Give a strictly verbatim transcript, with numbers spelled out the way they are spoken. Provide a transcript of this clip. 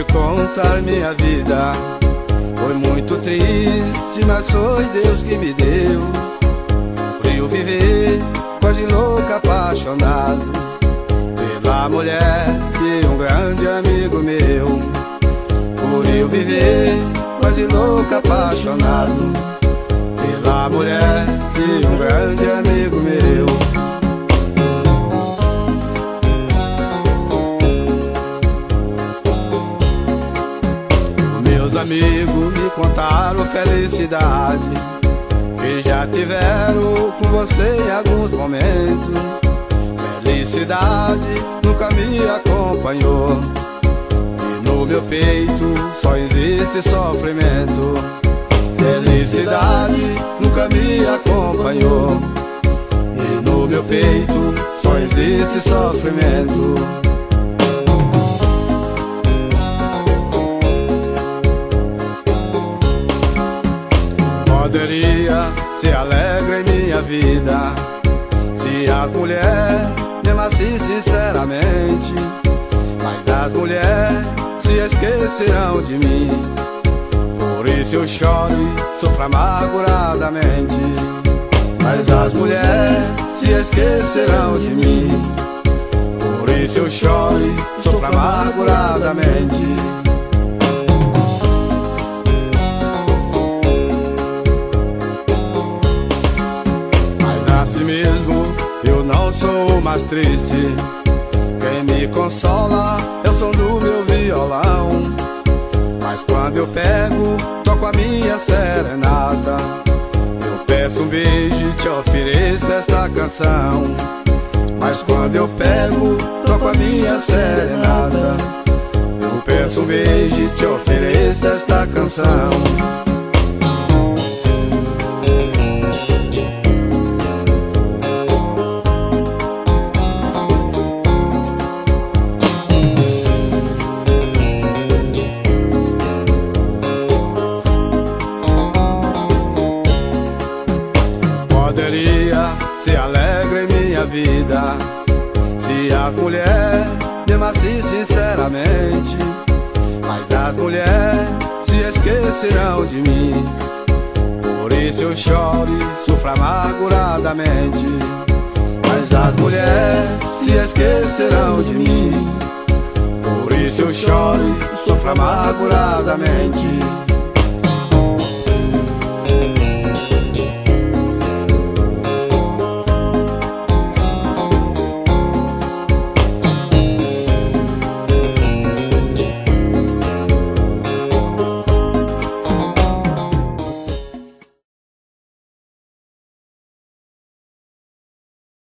contar minha vida. Foi muito triste, mas foi Deus que me deu. Por eu viver quase louco, apaixonado pela mulher de um grande amigo meu. Por eu viver quase louco, apaixonado pela mulher de um grande amigo meu. Meus amigos me contaram felicidade que já tiveram com você em alguns momentos. Felicidade nunca me acompanhou, e no meu peito só existe sofrimento. Felicidade nunca me acompanhou, e no meu peito só existe sofrimento. Poderia ser alegre em minha vida se as mulheres me amassem sinceramente, mas as mulheres se esquecerão de mim. Por isso eu choro e sofro amarguradamente. Mas as mulheres se esquecerão de mim. Por isso eu choro e sofro amarguradamente. Eu não sou mais triste, quem me consola é o som do meu violão. Mas quando eu pego, toco a minha serenata, eu peço um beijo e te ofereço esta canção. Mas quando eu pego, toco a minha serenata, eu peço um beijo e te ofereço esta canção. Poderia ser alegre em minha vida se as mulheres me amassem sinceramente, mas as mulheres se esquecerão de mim. Por isso eu choro e sofro amarguradamente. Mas as mulheres se esquecerão de mim. Por isso eu choro e sofro amarguradamente.